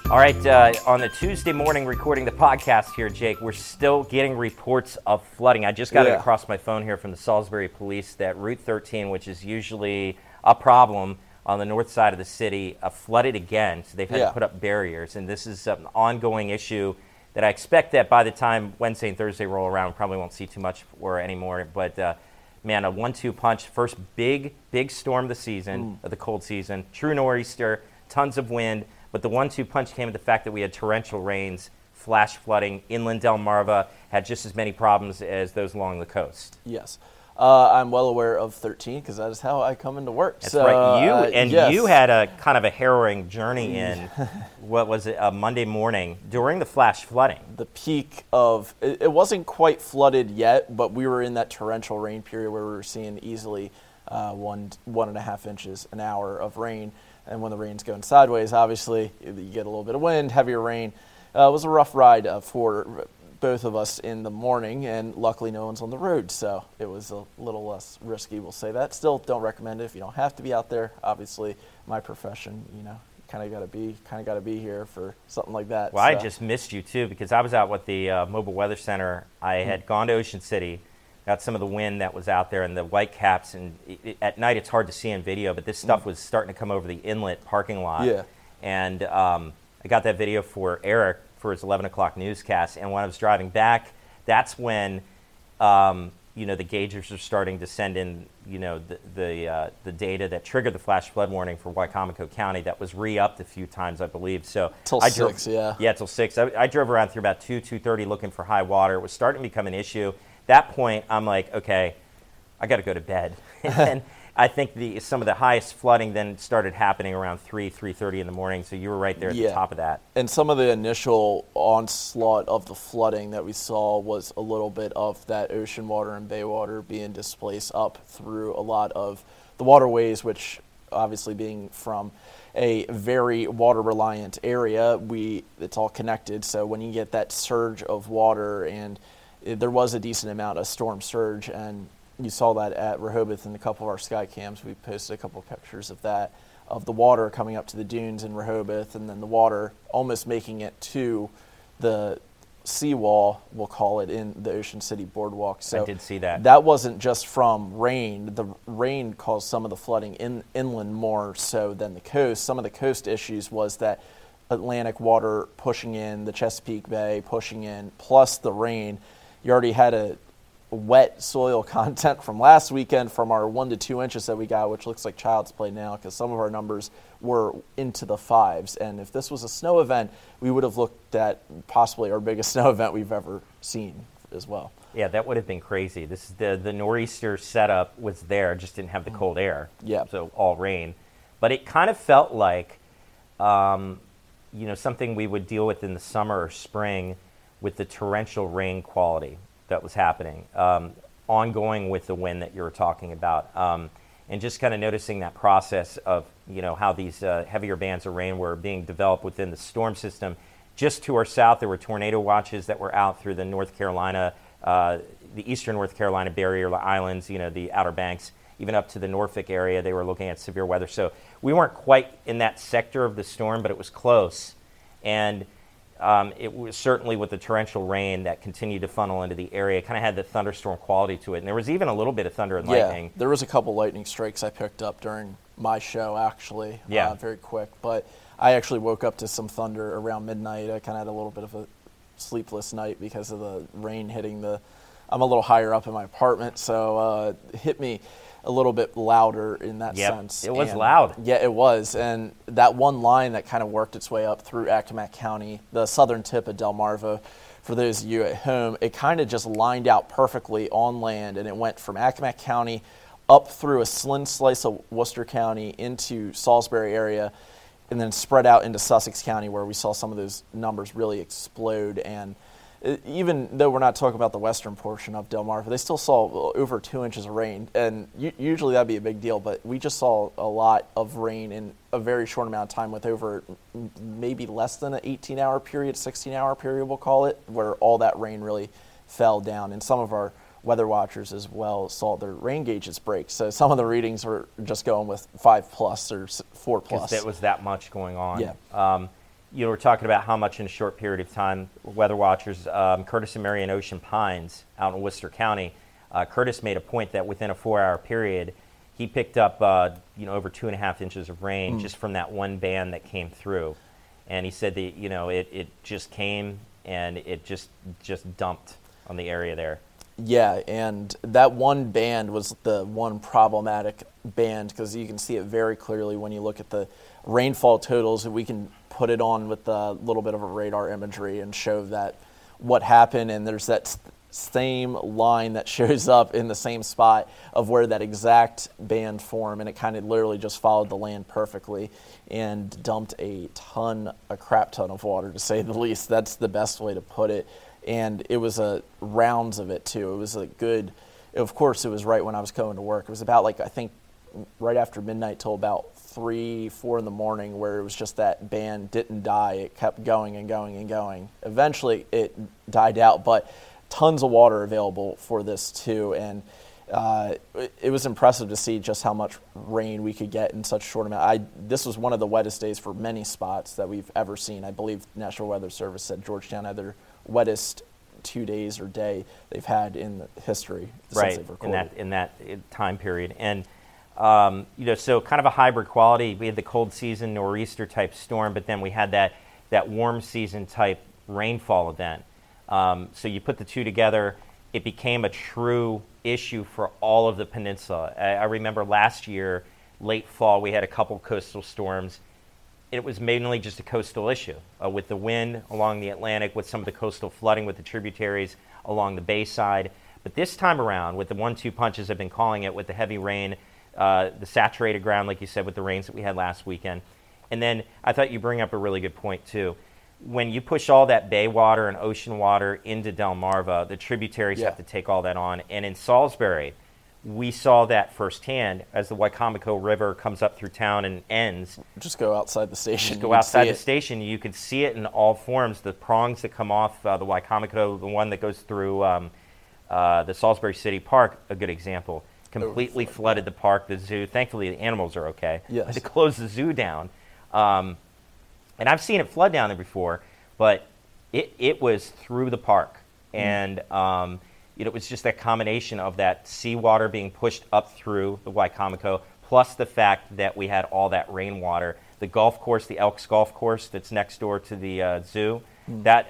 All right, on the Tuesday morning recording the podcast here, Jake, we're still getting reports of flooding. I just got it across my phone here from the Salisbury Police that Route 13, which is usually a problem on the north side of the city, flooded again. So they've had to put up barriers, and this is an ongoing issue that I expect that by the time Wednesday and Thursday roll around, we probably won't see too much for anymore. But, man, a 1-2 punch, first big storm of the season, of the cold season, true nor'easter, tons of wind. But the 1-2 punch came with the fact that we had torrential rains, flash flooding. Inland Delmarva had just as many problems as those along the coast. Yes. I'm well aware of 13 because that is how I come into work. That's right. You had a kind of a harrowing journey in, what was it, a Monday morning during the flash flooding. The peak of, it wasn't quite flooded yet, but we were in that torrential rain period where we were seeing easily 1.5 inches an hour of rain. And when the rain's going sideways, obviously, you get a little bit of wind, heavier rain. It was a rough ride for both of us in the morning, and luckily no one's on the road, so it was a little less risky, we'll say that. Still don't recommend it if you don't have to be out there. Obviously, my profession, kind of got to be here for something like that. Well, so. I just missed you, too, because I was out with the Mobile Weather Center. I had gone to Ocean City, got some of the wind that was out there and the white caps, and at night it's hard to see in video, but this stuff was starting to come over the inlet parking lot. Yeah. And I got that video for Eric for his 11 o'clock newscast, and when I was driving back, that's when the gaugers are starting to send in the data that triggered the flash flood warning for Wicomico County. That was re-upped a few times, I believe. So till 6, yeah. Yeah, till 6. I drove around through about 2:30 looking for high water. It was starting to become an issue. That point, I'm like, okay, I got to go to bed. And I think some of the highest flooding then started happening around 3:30 in the morning. So you were right there at the top of that. And some of the initial onslaught of the flooding that we saw was a little bit of that ocean water and bay water being displaced up through a lot of the waterways, which obviously being from a very water-reliant area, it's all connected. So when you get that surge of water, and there was a decent amount of storm surge, and you saw that at Rehoboth in a couple of our sky cams. We posted a couple of pictures of that, of the water coming up to the dunes in Rehoboth, and then the water almost making it to the seawall, we'll call it, in the Ocean City Boardwalk. So I did see that. That wasn't just from rain. The rain caused some of the flooding inland more so than the coast. Some of the coast issues was that Atlantic water pushing in, the Chesapeake Bay pushing in, plus the rain. You already had a wet soil content from last weekend from our 1 to 2 inches that we got, which looks like child's play now because some of our numbers were into the 5s. And if this was a snow event, we would have looked at possibly our biggest snow event we've ever seen as well. Yeah, that would have been crazy. This is the nor'easter setup was there, just didn't have the cold air. Yeah. So all rain. But it kind of felt like something we would deal with in the summer or spring with the torrential rain quality that was happening, ongoing with the wind that you were talking about, and just kind of noticing that process of how these heavier bands of rain were being developed within the storm system. Just to our south, there were tornado watches that were out through the North Carolina, the eastern North Carolina barrier islands, the Outer Banks, even up to the Norfolk area. They were looking at severe weather. So we weren't quite in that sector of the storm, but it was close. And it was certainly with the torrential rain that continued to funnel into the area. It kind of had the thunderstorm quality to it. And there was even a little bit of thunder and lightning. Yeah, there was a couple lightning strikes I picked up during my show, actually. Yeah. Very quick. But I actually woke up to some thunder around midnight. I kind of had a little bit of a sleepless night because of the rain hitting I'm a little higher up in my apartment, so it hit me a little bit louder in that sense. It was loud. Yeah, it was. And that one line that kind of worked its way up through Accomack County, the southern tip of Delmarva, for those of you at home, it kind of just lined out perfectly on land, and it went from Accomack County up through a slim slice of Worcester County into Salisbury area, and then spread out into Sussex County, where we saw some of those numbers really explode. And even though we're not talking about the western portion of Delmarva, they still saw over 2 inches of rain, and usually that'd be a big deal, but we just saw a lot of rain in a very short amount of time with over maybe less than an 18-hour period, 16-hour period we'll call it, where all that rain really fell down. And some of our weather watchers as well saw their rain gauges break, so some of the readings were just going with 5+ or 4+. Because there was that much going on. Yeah. we're talking about how much in a short period of time. Weather watchers, Curtis and Marion Ocean Pines out in Worcester County, Curtis made a point that within a 4-hour period, he picked up over 2.5 inches of rain just from that one band that came through. And he said that, it just came and it just dumped on the area there. Yeah, and that one band was the one problematic band because you can see it very clearly when you look at the rainfall totals. We can put it on with a little bit of a radar imagery and show that what happened, and there's that same line that shows up in the same spot of where that exact band formed, and it kind of literally just followed the land perfectly and dumped a crap ton of water, to say the least. That's the best way to put it. And it was rounds of it too. It was of course it was right when I was going to work. It was about I think right after midnight till about 3-4 in the morning, where it was just that band didn't die. It kept going and going and going. Eventually it died out, but tons of water available for this too. And it was impressive to see just how much rain we could get in such a short amount. This was one of the wettest days for many spots that we've ever seen. I believe National Weather Service said Georgetown had their wettest 2 days or day they've had in the history since they've recorded. in that time period. And so kind of a hybrid quality. We had the cold season nor'easter type storm, but then we had that warm season type rainfall event. So you put the two together, it became a true issue for all of the peninsula. I remember last year, late fall, we had a couple coastal storms. It was mainly just a coastal issue with the wind along the Atlantic, with some of the coastal flooding with the tributaries along the bayside. But this time around, with the 1-2 punches I've been calling it, with the heavy rain, the saturated ground, like you said, with the rains that we had last weekend. And then I thought you bring up a really good point, too. When you push all that bay water and ocean water into Delmarva, the tributaries have to take all that on. And in Salisbury, we saw that firsthand as the Wicomico River comes up through town and ends. Just go outside the station. Just go outside the station. You could see it in all forms. The prongs that come off the Wicomico, the one that goes through the Salisbury City Park, a good example, completely flooded the park, the zoo. Thankfully, the animals are okay. Yes. To close the zoo down. And I've seen it flood down there before, but it was through the park. And it was just that combination of that seawater being pushed up through the Wicomico, plus the fact that we had all that rainwater. The golf course, the Elks Golf Course that's next door to the zoo, that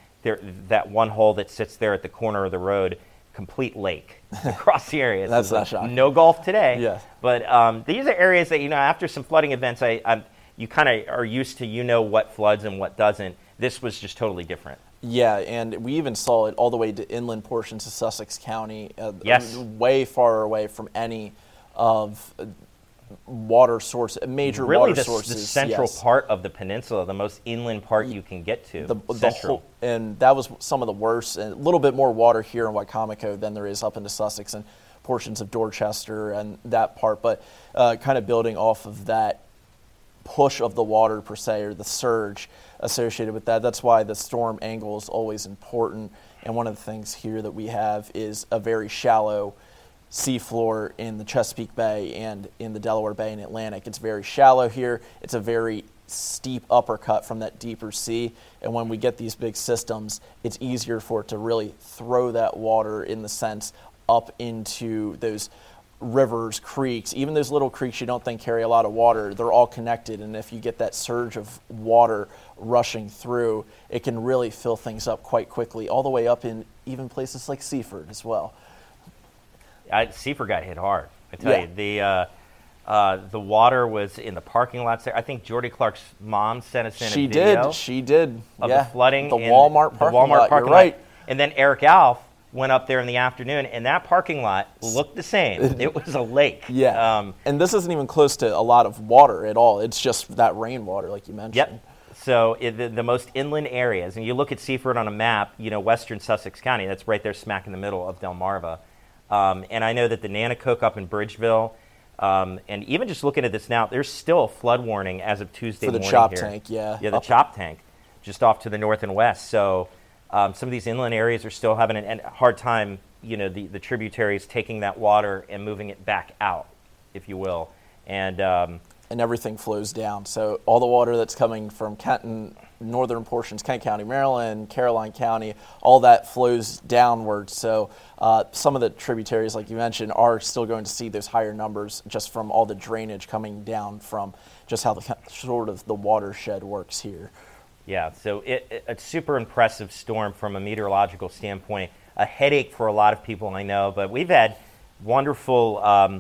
one hole that sits there at the corner of the road, complete lake across the area. That's not shocking. No golf today. Yes. But these are areas that, after some flooding events, you kind of are used to what floods and what doesn't. This was just totally different. Yeah, and we even saw it all the way to inland portions of Sussex County, yes. Way far away from any of water source, major really water sources. The central part of the peninsula, the most inland part you can get to. The whole, and that was some of the worst, and a little bit more water here in Wicomico than there is up into Sussex and portions of Dorchester and that part, but kind of building off of that push of the water per se, or the surge associated with that. That's why the storm angle is always important. And one of the things here that we have is a very shallow seafloor in the Chesapeake Bay and in the Delaware Bay and Atlantic. It's very shallow here. It's a very steep uppercut from that deeper sea. And when we get these big systems, it's easier for it to really throw that water, in the sense, up into those rivers, creeks, even those little creeks you don't think carry a lot of water. They're all connected, and if you get that surge of water rushing through, it can really fill things up quite quickly, all the way up in even places like Seaford as well. Seaford got hit hard. I tell you, the water was in the parking lots there. I think Jordy Clark's mom sent us in a video. She did. Of the flooding. The Walmart parking lot. You're right. And then Eric Alf went up there in the afternoon, and that parking lot looked the same. It was a lake. Yeah. And this isn't even close to a lot of water at all. It's just that rainwater, like you mentioned. Yep. So the most inland areas, and you look at Seaford on a map, western Sussex County, that's right there smack in the middle of Delmarva. And I know that the Nanticoke up in Bridgeville, and even just looking at this now, there's still a flood warning as of Tuesday morning here. For the chop tank, yeah. Yeah, the chop tank, just off to the north and west. So some of these inland areas are still having a hard time, the tributaries taking that water and moving it back out, if you will. And and everything flows down. So all the water that's coming from Kenton, northern portions, Kent County, Maryland, Caroline County, all that flows downward. So some of the tributaries, like you mentioned, are still going to see those higher numbers just from all the drainage coming down from just how the sort of the watershed works here. Yeah, so it's super impressive storm from a meteorological standpoint. A headache for a lot of people, I know, but we've had wonderful,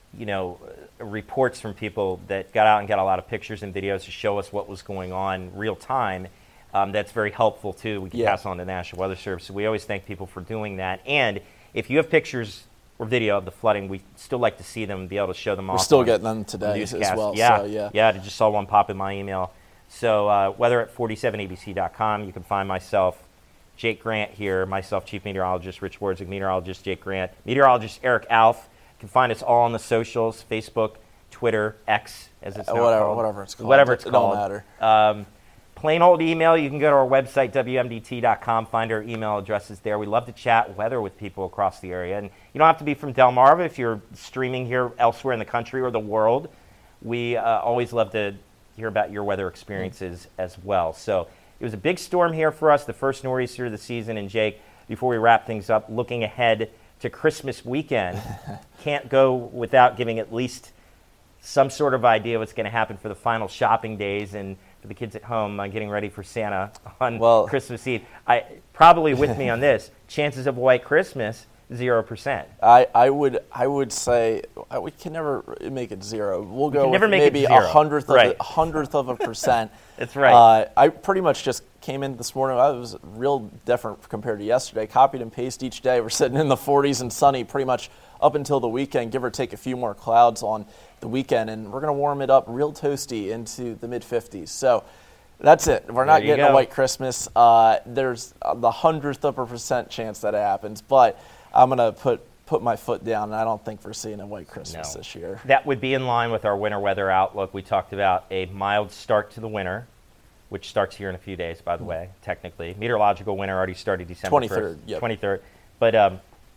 reports from people that got out and got a lot of pictures and videos to show us what was going on real time. That's very helpful too. We can pass on to the National Weather Service. So we always thank people for doing that. And if you have pictures or video of the flooding, we still like to see them and be able to show them off. We're still getting them today as well. Yeah, so, yeah. I just saw one pop in my email. So weather at 47abc.com. You can find myself, Jake Grant here, myself, Chief Meteorologist Rich Wardzik, Meteorologist Jake Grant, Meteorologist Eric Alf. You can find us all on the socials, Facebook, Twitter, X, as it's now called. Whatever it's called. Whatever it's called. It don't matter. Plain old email, you can go to our website, WMDT.com, find our email addresses there. We love to chat weather with people across the area. And you don't have to be from Delmarva if you're streaming here elsewhere in the country or the world. We always love to hear about your weather experiences as well. So it was a big storm here for us, the first nor'easter of the season. And Jake, before we wrap things up, looking ahead to Christmas weekend, can't go without giving at least some sort of idea what's going to happen for the final shopping days and for the kids at home getting ready for Santa on Christmas Eve. Probably with me on this, chances of white Christmas, 0%. I would say we can never make it zero. We'll go with maybe a hundredth of a percent. That's right. I pretty much just came in this morning. I was real different compared to yesterday. Copied and pasted each day. We're sitting in the 40s and sunny pretty much up until the weekend, give or take a few more clouds on the weekend, and we're going to warm it up real toasty into the mid-50s. So that's it. We're not getting a white Christmas. There's the 100th of a percent chance that it happens, but I'm going to put my foot down, and I don't think we're seeing a white Christmas this year. That would be in line with our winter weather outlook. We talked about a mild start to the winter, which starts here in a few days, by the way, technically. Meteorological winter already started December 23rd. 1st. Yep. 23rd. But,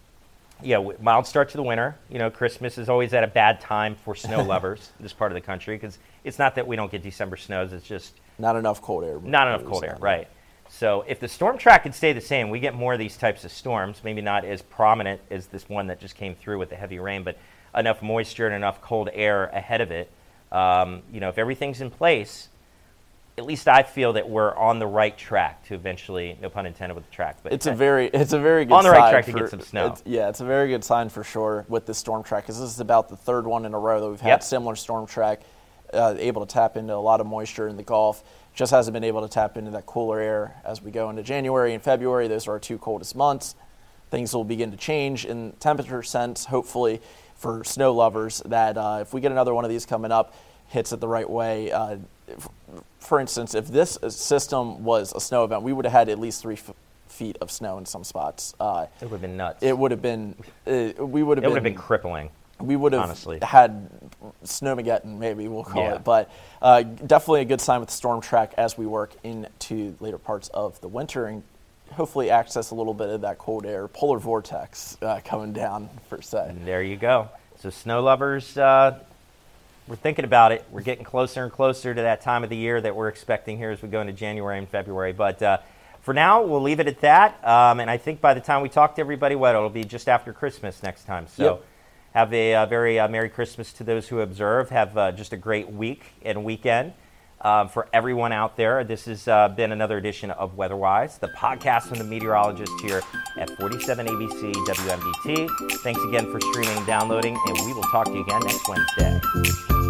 mild start to the winter. You know, Christmas is always at a bad time for snow lovers in this part of the country, because it's not that we don't get December snows. It's just not enough cold air. Not enough cold air, right. So if the storm track could stay the same, we get more of these types of storms, maybe not as prominent as this one that just came through with the heavy rain, but enough moisture and enough cold air ahead of it. If everything's in place, at least I feel that we're on the right track to eventually, no pun intended with the track, but it's a very good on the right track to get some snow. It's a very good sign for sure with this storm track, because this is about the third one in a row that we've had similar storm track, able to tap into a lot of moisture in the Gulf. Just hasn't been able to tap into that cooler air as we go into January and February. Those are our two coldest months. Things will begin to change in temperature sense, hopefully, for snow lovers, that if we get another one of these coming up, hits it the right way. For instance, if this system was a snow event, we would have had at least 3 feet of snow in some spots. It would have been nuts. It would have been. It would have been crippling. We would have honestly had Snowmageddon, maybe we'll call it. But definitely a good sign with the storm track as we work into later parts of the winter and hopefully access a little bit of that cold air, polar vortex coming down, per se. And there you go. So snow lovers, we're thinking about it. We're getting closer and closer to that time of the year that we're expecting here as we go into January and February. But for now, we'll leave it at that. And I think by the time we talk to everybody, it'll be just after Christmas next time. So have a very Merry Christmas to those who observe. Have just a great week and weekend. For everyone out there, this has been another edition of WeatherWise, the podcast from the meteorologist here at 47 ABC WMDT. Thanks again for streaming and downloading, and we will talk to you again next Wednesday.